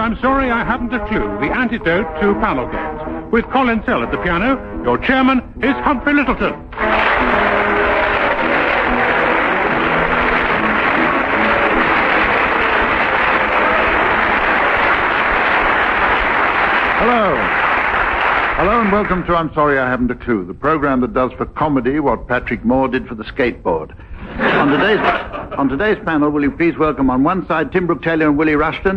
I'm sorry I haven't a clue. The antidote to Panelgate. With Colin Sell at the piano, your chairman is Humphrey Lyttelton. Hello and welcome to I'm Sorry I Haven't a Clue, the program that does for comedy what Patrick Moore did for the skateboard. On today's panel, will you please welcome on one side Tim Brooke-Taylor and Willie Rushton.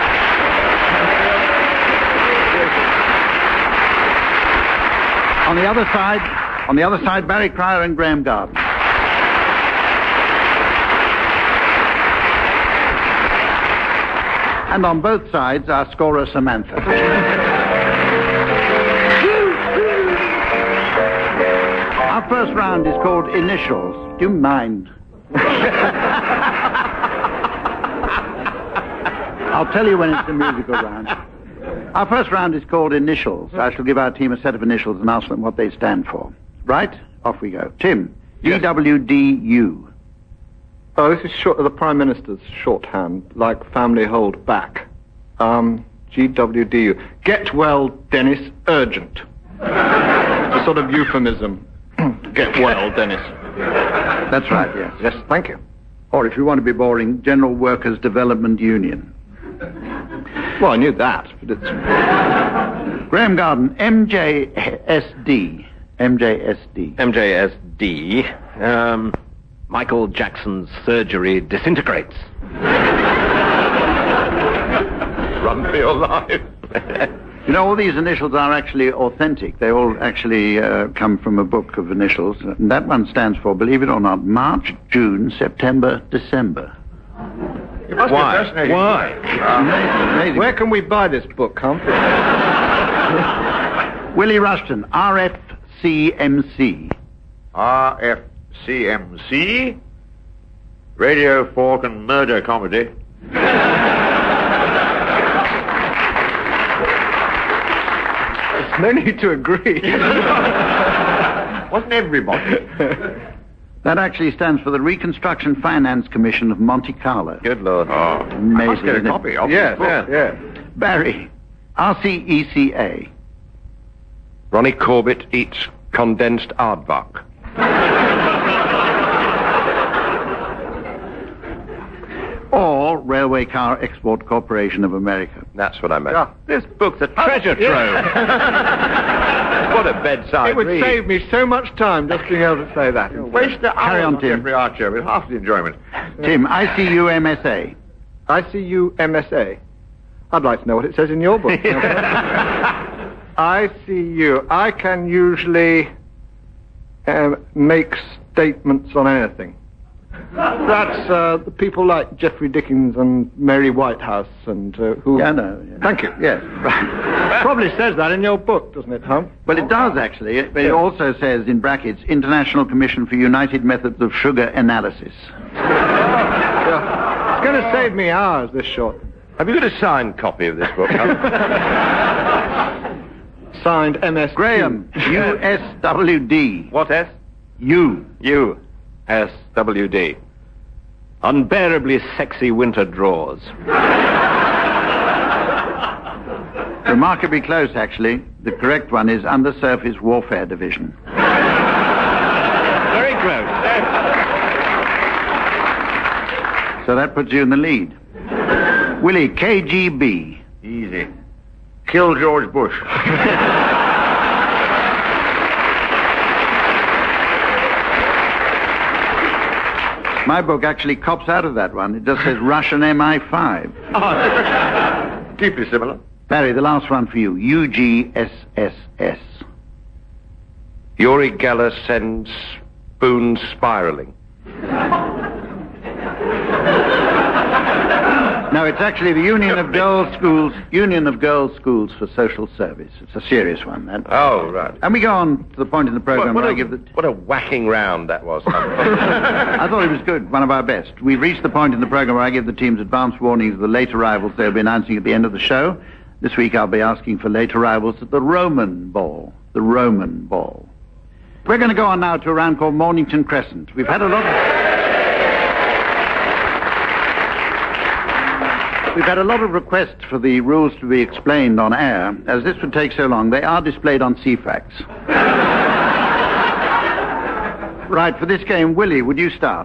On the other side, Barry Cryer and Graham Garden. And on both sides, our scorer Samantha. Our first round is called Initials. Do you mind? I'll tell you when it's a musical round. Our first round is called Initials. I shall give our team a set of initials and ask them what they stand for. Right? Off we go. Tim, yes. GWDU. Oh, this is the Prime Minister's shorthand, like family hold back. GWDU. Get well, Dennis, urgent. It's a sort of euphemism. Get well, Dennis. That's right, yes. Yes, thank you. Or if you want to be boring, General Workers Development Union. Well, I knew that, but it's... Graham Garden, MJSD. MJSD. MJSD. Michael Jackson's surgery disintegrates. Run for your life. You know, all these initials are actually authentic. They all actually come from a book of initials. And that one stands for, believe it or not, March, June, September, December. Why? Amazing. Where can we buy this book, Humphrey? Willie Rushton, RFCMC. RFCMC? Radio, Fork and Murder Comedy. No need to agree. Wasn't everybody? That actually stands for the Reconstruction Finance Commission of Monte Carlo. Good Lord. Oh, amazing. I must get a copy of Yes. Barry, RCECA. Ronnie Corbett eats condensed aardvark. Or Railway Car Export Corporation of America. That's what I meant. Yeah. This book's a treasure trove. What a bedside It would read. save me so much time just being able to say that. Waste the Carry on, Tim. Jeffrey Archer with half the enjoyment. Tim, ICUMSA. ICUMSA. I'd like to know what it says in your book. ICU. I can usually make statements on anything. That's the people like Geoffrey Dickens and Mary Whitehouse and who... Yeah, no. Yeah. Thank you. Yes. Probably says that in your book, doesn't it, Hum? Well, it does, actually. But it also says, in brackets, International Commission for United Methods of Sugar Analysis. Yeah. It's going to save me hours, this short. Have you got a signed copy of this book, Hum? Signed MS Graham, USWD. What S? U. SWD. Unbearably sexy winter drawers. Remarkably close, actually. The correct one is Undersurface Warfare Division. Very close. So that puts you in the lead. Willie, KGB. Easy. Kill George Bush. My book actually cops out of that one. It just says Russian MI5. Deeply similar. Barry, the last one for you. UGSSS. Uri Geller sends spoons spiraling. No, it's actually the Union of Girls Schools for Social Service. It's a serious one, that. Oh, right. And we go on to the point in the program where I give the... What a whacking round that was. I thought it was good, one of our best. We've reached the point in the program where I give the teams advance warnings of the late arrivals they'll be announcing at the end of the show. This week I'll be asking for late arrivals at the Roman Ball. The Roman Ball. We're going to go on now to a round called Mornington Crescent. We've had a lot of... We've had a lot of requests for the rules to be explained on air. As this would take so long, they are displayed on CFAX. Right, for this game, Willie, would you start?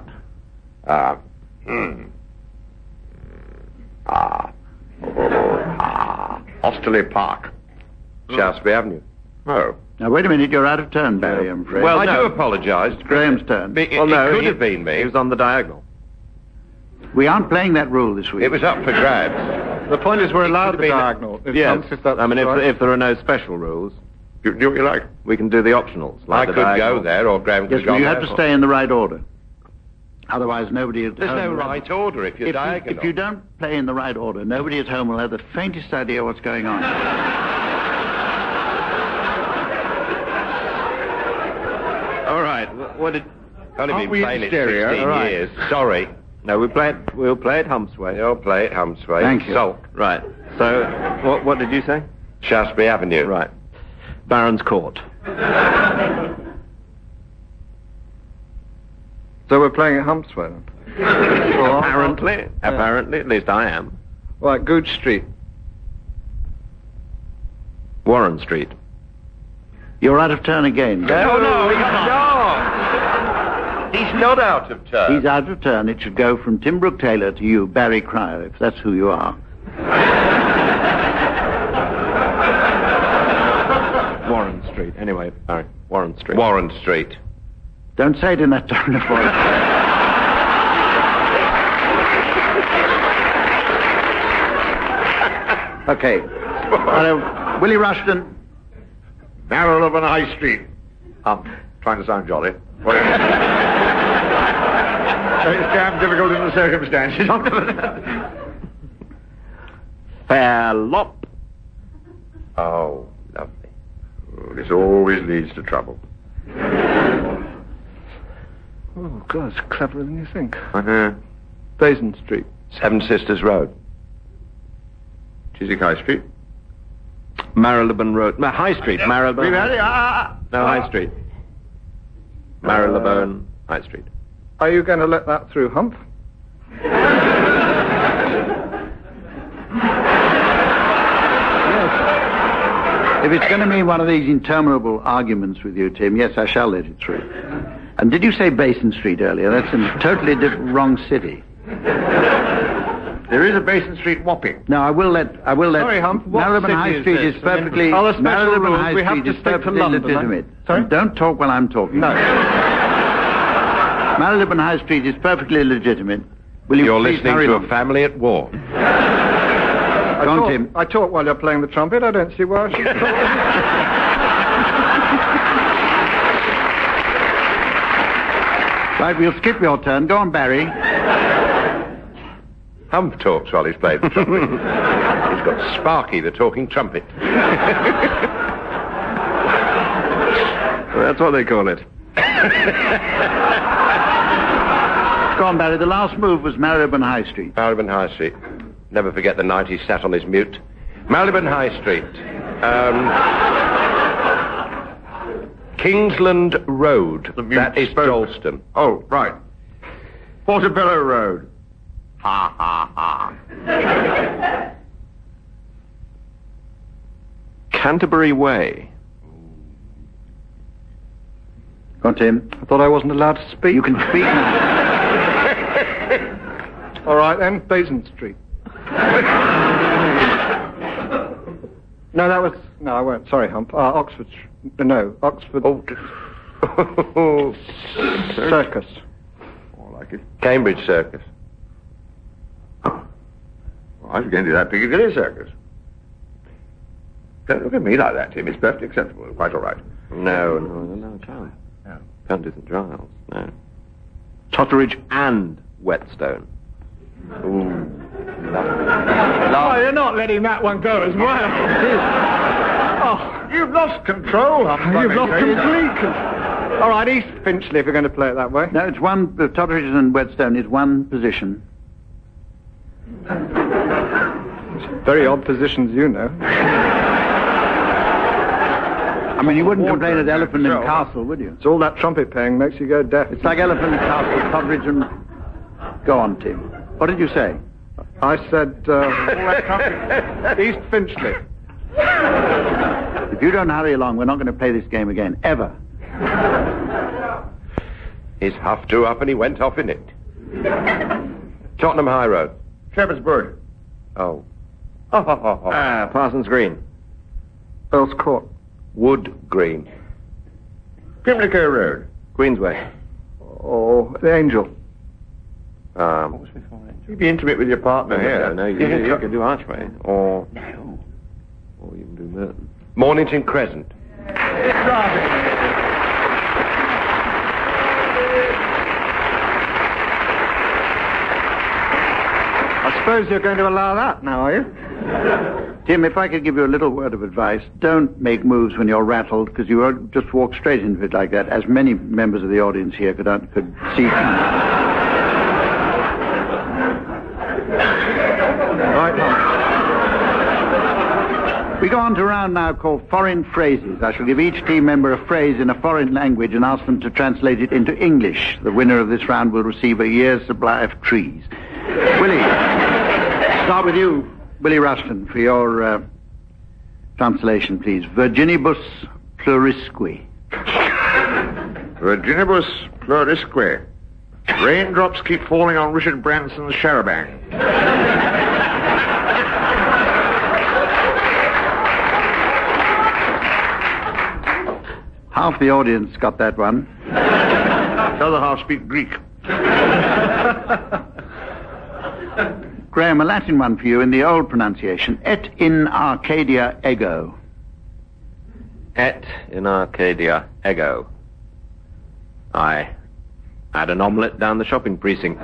Osterley Park. Shaftesbury Avenue. Oh. Now, wait a minute, you're out of turn, Barry, I'm afraid. Well, I do apologise. Graham's turn. It could have been me. He was on the diagonal. We aren't playing that rule this week. It was up for grabs. The point is we're allowed could the have been- diagonal. If Yes. Humph, if that's I mean, right. if there are no special rules, You do what you like. we can do the optionals. I Like could the diagonal. go there, or Graham could Yes, go but you there. have to stay in the right order. Otherwise, nobody at There's home no will have- right order if you're diagonal. If you don't play in the right order, nobody at home will have the faintest idea what's going on. All right. What did? Only Aren't been we in playing it stereo? 16 All right. years. Sorry. No, we'll play it Hump's way. You'll play it Hump's way. Thank you. Sulk. Right. So, what did you say? Shaftesbury Avenue. Right. Baron's Court. So we're playing at Hump's way then? Apparently, at least I am. Right, Gooch Street. Warren Street. You're out of turn again. No, he's not. He's not out of turn. He's out of turn. It should go from Tim Brooke Taylor to you, Barry Cryer, if that's who you are. Warren Street. Anyway, Barry. Warren Street. Warren Street. Don't say it in that tone of voice. Okay. Willie Rushton. Marylebone High Street. Trying to sound jolly. It's damn difficult in the circumstances. Fairlop. Oh, lovely. Oh, this always leads to trouble. Oh, God, it's cleverer than you think. Uh-huh. Basin Street. Seven Sisters Road. Chiswick High Street. Marylebone Road. High Street. Marylebone. No, High Street. Marylebone High Street. Are you going to let that through, Humph? If it's going to be one of these interminable arguments with you, Tim, yes, I shall let it through. And did you say Basin Street earlier? That's in a totally wrong city. There is a Basin Street Wapping. No, I will let. Sorry, Humph, what Marylebone city High is Street this? is perfectly. Are there special Marylebone rules? High We have Street to is stick to perfectly London, eh? legitimate. Sorry? And don't talk while I'm talking. No. Marylebone High Street is perfectly legitimate. Will you You're please listening hurry to on? a family at war. Go on, Tim. I talk while you're playing the trumpet. I don't see why I should talk. Right, we'll skip your turn. Go on, Barry. Humph talks while he's playing the trumpet. He's got Sparky, the talking trumpet. That's what they call it. Go on, Barry. The last move was Marylebone High Street. Marylebone High Street. Never forget the night he sat on his mute. Marylebone High Street. Kingsland Road. That is Dalston. Oh, right. Portobello Road. Ha, ha, ha. Canterbury Way. Go on, Tim. I thought I wasn't allowed to speak. You can speak now. All right, then. Basin Street. No, that was... No, I won't. Sorry, Humph. Oxford... No, Oxford... Oh. Circus. I like it. Cambridge Circus. Well, I was going to do that Piccadilly Circus. Don't look at me like that, Tim. It's perfectly acceptable. Quite all right. No, can't. No. Can't do St Giles. No. Totteridge. And Whetstone. Ooh. Oh, you're not letting that one go as well. Oh, You've lost control, Humph. you've lost complete control. All right, East Finchley, if you're going to play it that way. No, it's one. Totteridge and Whetstone is one position. Very odd positions, you know. I mean, you wouldn't complain at Elephant and Castle, would you? It's all that trumpet playing makes you go deaf. It's like Elephant and Castle, Totteridge and... Go on, Tim. What did you say? I said, East Finchley. If you don't hurry along, we're not going to play this game again, ever. He's huffed two up and he went off in it. Tottenham High Road. Shepherd's Bush. Oh. Parsons Green. Earl's Court. Wood Green. Pimlico Road. Queensway. Oh, the Angel. You be intimate with your partner here. No, you can do Archway. Or you can do Merton. Mornington Crescent. I suppose you're going to allow that now, are you? Tim, if I could give you a little word of advice, don't make moves when you're rattled, because you won't just walk straight into it like that, as many members of the audience here could see. Right now. We go on to a round now called Foreign Phrases. I shall give each team member a phrase in a foreign language and ask them to translate it into English. The winner of this round will receive a year's supply of trees. Willie, start with you, Willie Rushton, for your translation, please. Virginibus plurisque. Virginibus plurisque. Raindrops keep falling on Richard Branson's charabanc. Half the audience got that one. The other half speak Greek. Graham, a Latin one for you in the old pronunciation. Et in Arcadia ego. Et in Arcadia ego. I had an omelette down the shopping precinct.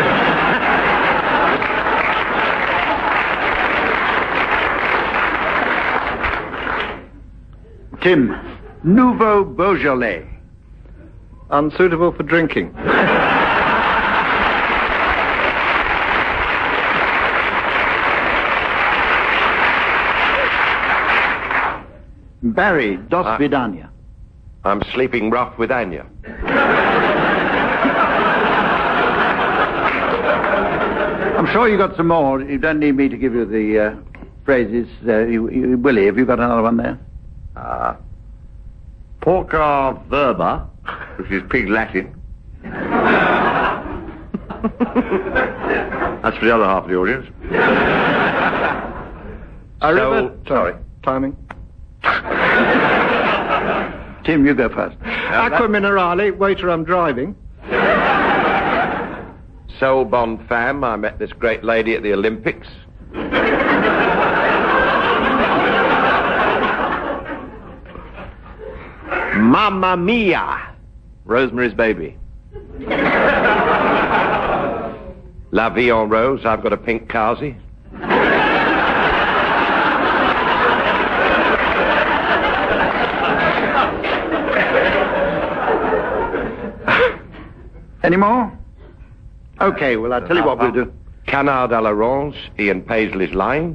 Tim, Nouveau Beaujolais. Unsuitable for drinking. Barry, Dos Vidania. I'm sleeping rough with Anya. I'm sure you got some more. You don't need me to give you the phrases. Willie, have you got another one there? Porca verba, which is pig Latin. That's for the other half of the audience. Sorry. Timing. Tim, you go first. Aqua Minerale, waiter, I'm driving. Soul Bond fam, I met this great lady at the Olympics. Mamma Mia! Rosemary's Baby. La Vie en Rose, I've got a pink Kazi. Any more? Okay, well, I'll tell you what we'll do. Canard à l'orange, Ian Paisley's line.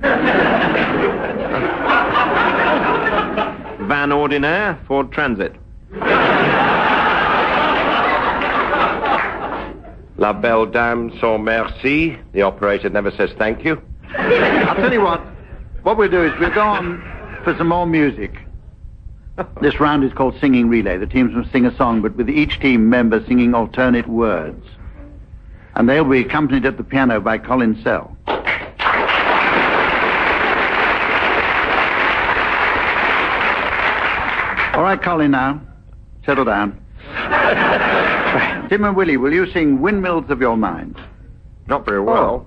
Van Ordinaire, Ford Transit. La belle dame sans merci, the operator never says thank you. I'll tell you what we'll do is we'll go on for some more music. This round is called Singing Relay. The teams must sing a song, but with each team member singing alternate words. And they'll be accompanied at the piano by Colin Sell. All right, Colin, now. Settle down. Tim and Willie, will you sing Windmills of Your Mind? Not very well.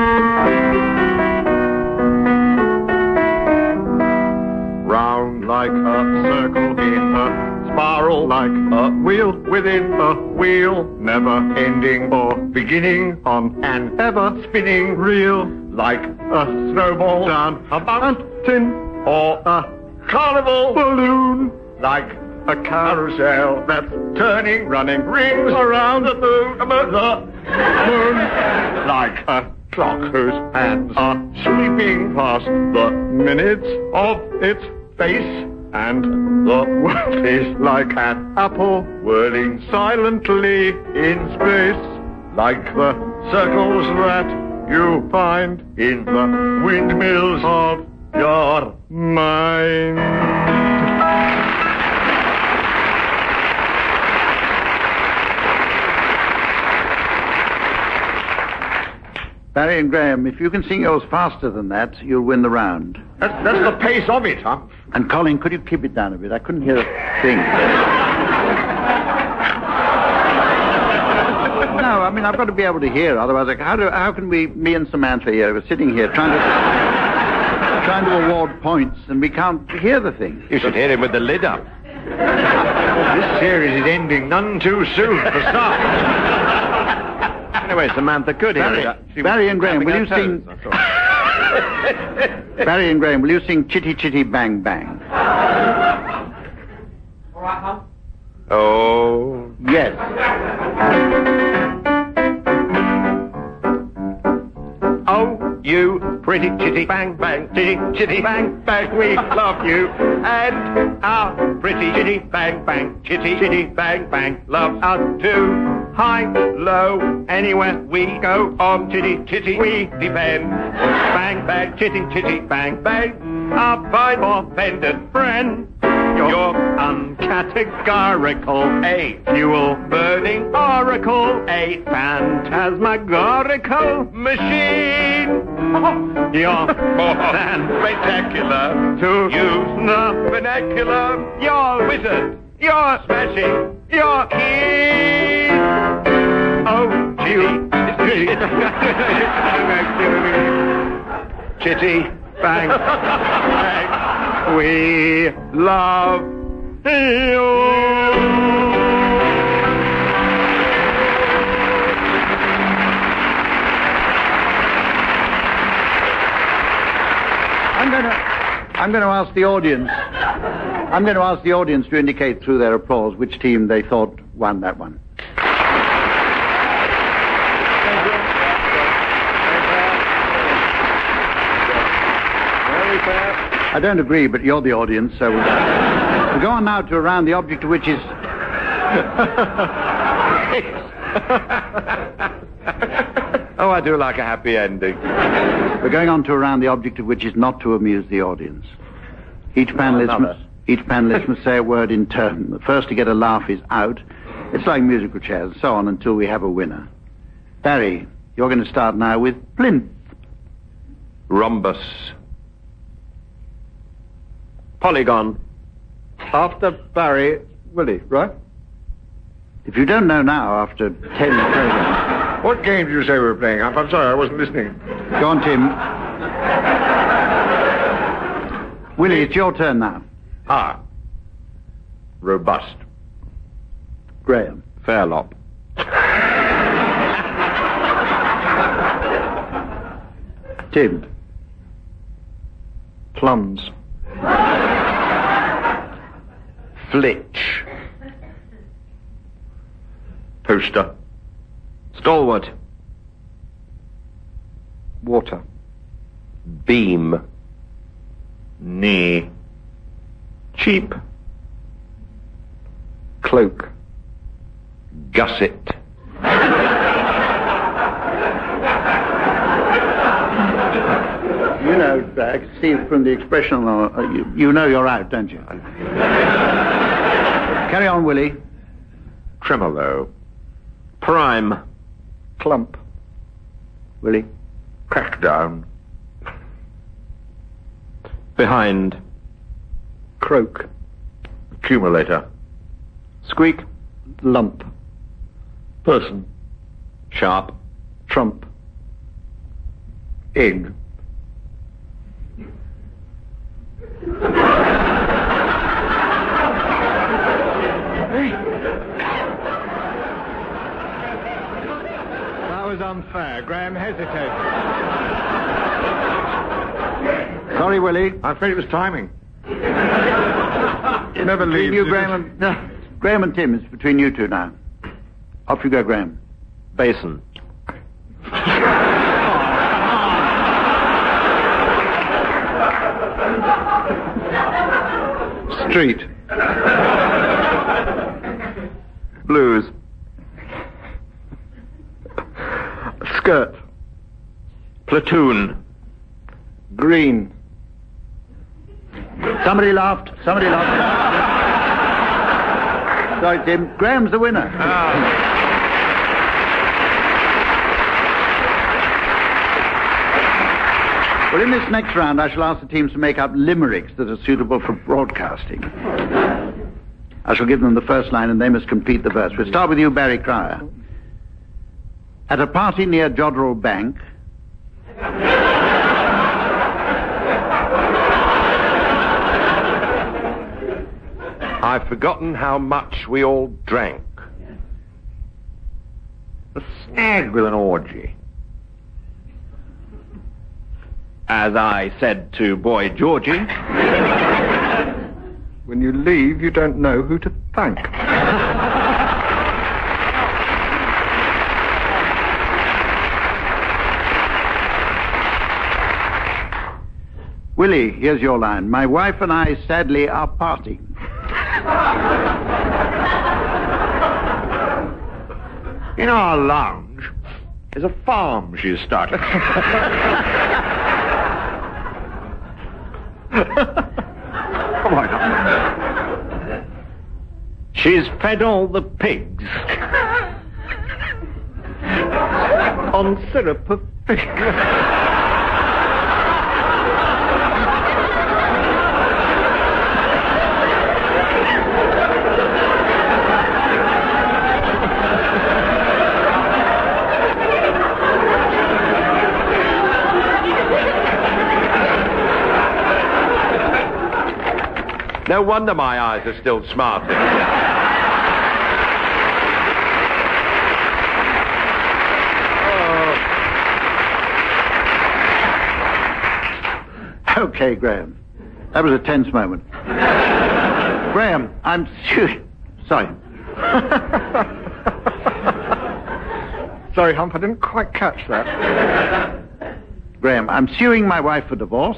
Round like a circle in a spiral, like a wheel within a wheel, never ending or beginning on an ever spinning reel, like a snowball down a mountain or a carnival balloon, like a carousel that's turning, running rings around the moon, like a clock whose hands are sweeping past the minutes of its face, and the world is like an apple whirling silently in space, like the circles that you find in the windmills of your mind. Barry and Graham, if you can sing yours faster than that, you'll win the round. That's the pace of it, huh? And Colin, could you keep it down a bit? I couldn't hear a thing. No, I mean, I've got to be able to hear, otherwise, how can me and Samantha here, we're sitting here trying to award points, and we can't hear the thing. You should hear him with the lid up. This series is ending none too soon for some. Anyway, Samantha could hear it. Barry and Graham, will you sing... Barry and Graham, will you sing Chitty Chitty Bang Bang? All right, Hum? Oh. Yes. Oh, you pretty chitty bang bang, chitty chitty bang bang, we love you. And our pretty chitty bang bang, chitty chitty bang bang, loves us too. High, low, anywhere we go on chitty chitty we defend. Bang bang, chitty chitty bang bang, our fine offended friend. Your uncategorical, a fuel-burning oracle, a phantasmagorical machine. You're more than spectacular, to use the vernacular. You're wizard, you're smashing, you're keen. Oh, chitty, bang, bang. We love you. I'm going to ask the audience. I'm going to ask the audience to indicate through their applause which team they thought won that one. I don't agree, but you're the audience, so we'll go on now to around the object of which is... Oh, I do like a happy ending. We're going on to around the object of which is not to amuse the audience. Each panelist must say a word in turn. The first to get a laugh is out. It's like musical chairs, and so on until we have a winner. Barry, you're going to start now with plinth. Rhombus. Polygon. After Barry, Willie, right? If you don't know now, after 10 programs... What game did you say we were playing? I'm sorry, I wasn't listening. Go on, Tim. Willie, it's your turn now. Ah. Robust. Graham. Fairlop. Tim. Plums. Flitch. Poster. Stalwart. Water. Beam. Knee. Cheap. Cloak. Gusset. You know, I can see from the expression, you know you're out, don't you? Carry on, Willie. Tremolo. Prime. Clump. Willie. Crackdown. Behind. Croak. Accumulator. Squeak. Lump. Person. Sharp. Trump. Egg. That was unfair. Graham hesitated. Sorry, Willie. I'm afraid it was timing. Never leaves. You, Graham, Graham and Tim, it's between you two now. Off you go, Graham. Basin. Street. Blues. Skirt. Platoon. Green. Somebody laughed. Sorry, Tim. Graham's the winner. Well, in this next round, I shall ask the teams to make up limericks that are suitable for broadcasting. I shall give them the first line, and they must complete the verse. We'll start with you, Barry Cryer. At a party near Jodrell Bank... I've forgotten how much we all drank. A snag with an orgy. As I said to boy Georgie. When you leave, you don't know who to thank. Willie, here's your line. My wife and I sadly are parting. In our lounge is a farm she's started. Come on. She's fed all the pigs. On syrup of figs. No wonder my eyes are still smarting. Okay, Graham. That was a tense moment. Graham, I'm sorry. Sorry, Hump, I didn't quite catch that. Graham, I'm suing my wife for divorce.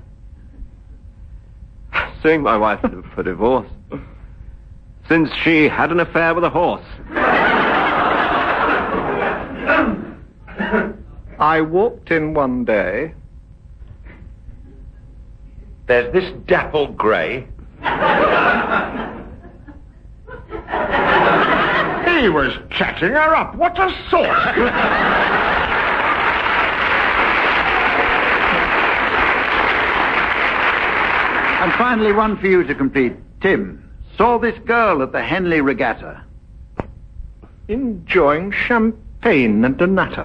Suing my wife for divorce. Since she had an affair with a horse. I walked in one day. There's this dapple grey. He was chatting her up. What a sort! And finally, one for you to complete. Tim, saw this girl at the Henley Regatta. Enjoying champagne and a natter.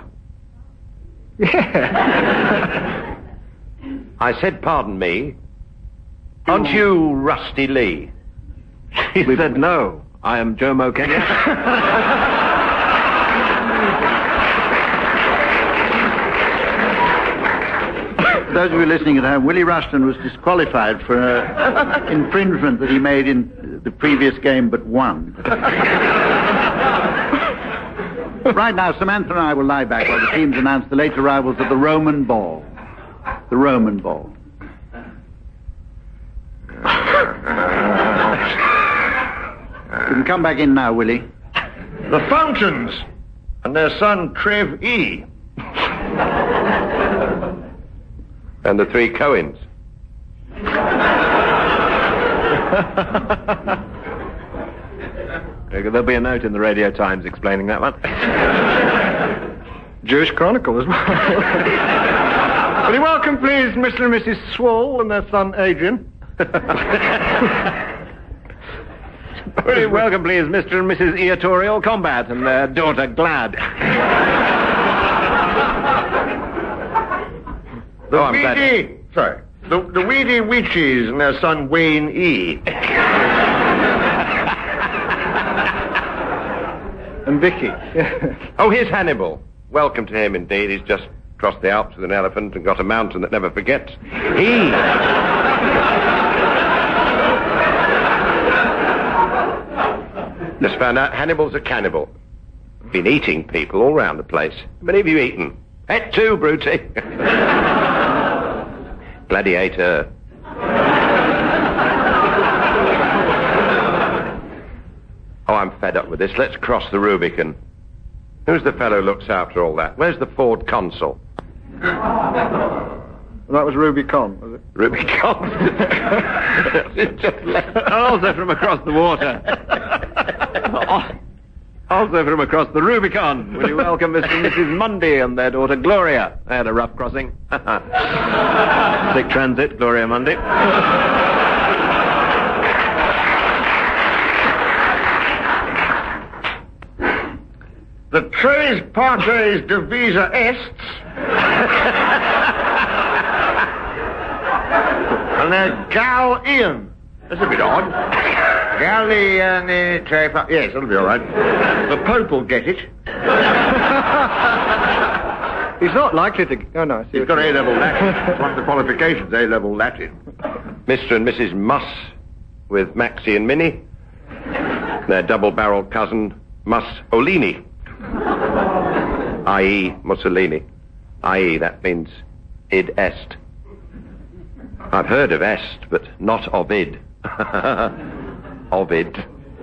Yeah. I said, pardon me. Aren't you Rusty Lee? He said, no, I am Jomo Kenyatta. Those of you listening at home, Willie Rushton was disqualified for an infringement that he made in the previous game but won. Right now, Samantha and I will lie back while the teams announce the late arrivals of the Roman Ball. The Roman Ball. You can come back in now, Willie. The Fountains and their son Trev E. And the three Cohens. There'll be a note in the Radio Times explaining that one. Jewish Chronicle as well. Will you welcome, please, Mr. and Mrs. Swall and their son Adrian? Will you welcome, please, Mr. and Mrs. Eatorial Combat and their daughter Glad. The Weedy Witches and their son Wayne E. And Vicky. Oh, here's Hannibal. Welcome to him, indeed. He's just crossed the Alps with an elephant and got a mountain that never forgets. He... Just found out Hannibal's a cannibal. Been eating people all round the place. How many have you eaten? Et tu, Bruty. Gladiator. Oh, I'm fed up with this. Let's cross the Rubicon. Who's the fellow who looks after all that? Where's the Ford consul? That was Rubicon, was it? Rubicon. Also from across the water. Also from across the Rubicon, will you welcome Mr. and Mrs. Mundy and their daughter Gloria? They had a rough crossing. Sick transit, Gloria Mundy. The tres partes divisa est. And then Gal Ian. That's a bit odd. Gallian, yes, that'll be all right. The Pope will get it. He's not likely to... Oh, no. I see He's what got you mean. A-level Latin. It's one of the qualifications, A-level Latin. Mr. and Mrs. Muss with Maxie and Minnie. Their double-barreled cousin, Mussolini. I.e. Mussolini. I.e. that means id est. I've heard of est, but not Ovid. Ovid.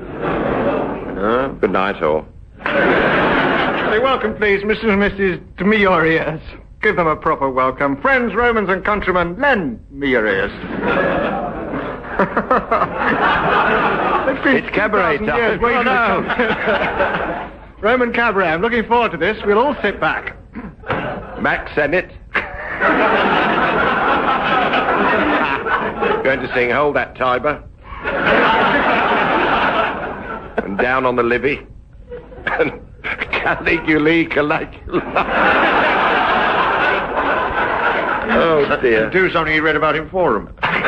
Good night, all. Say, welcome, please, Mr. and Mrs. Miorius. Give them a proper welcome. Friends, Romans, and countrymen, lend Miorius. It's cabaret time. Years waiting to come. Roman cabaret. I'm looking forward to this. We'll all sit back. Max Sennett. Going to sing Hold That Tiber. And Down on the Livy. And Caligula, Caligula. Oh, dear. Do something you read about in Forum.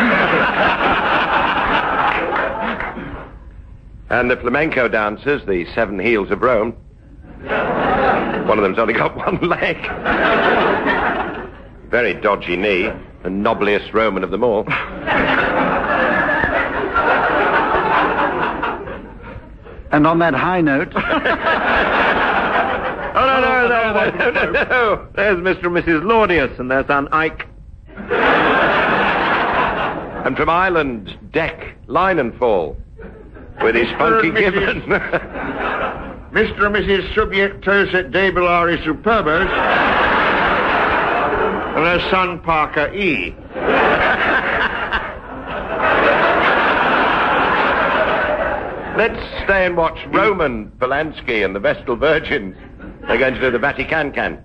And the flamenco dancers, the Seven Heels of Rome. One of them's only got one leg. Very dodgy knee, the knobbliest Roman of them all. And on that high note... No. There's Mr. and Mrs. Laudius and their son Ike. And from Ireland, Deck Linenfall. With his funky gibbon. Mr. and Mrs. Subjectos et Debellari Superbos. And their son, Parker E. Let's stay and watch Roman Polanski and the Vestal Virgins. They're going to do the Vatican can.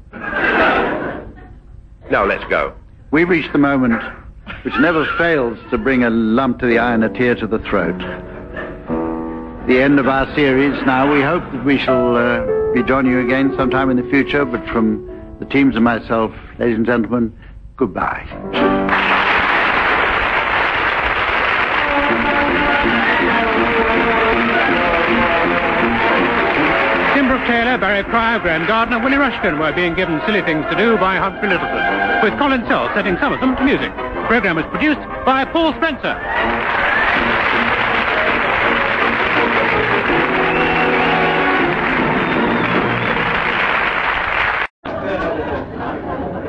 No, let's go. We've reached the moment which never fails to bring a lump to the eye and a tear to the throat. The end of our series now. We hope that we shall be joining you again sometime in the future, but from the teams and myself, ladies and gentlemen, goodbye. Tim Brooke Taylor, Barry Pryor, Graham Gardner, Willie Rushton were being given silly things to do by Humphrey Lyttelton, with Colin Sell setting some of them to music. The programme was produced by Paul Spencer.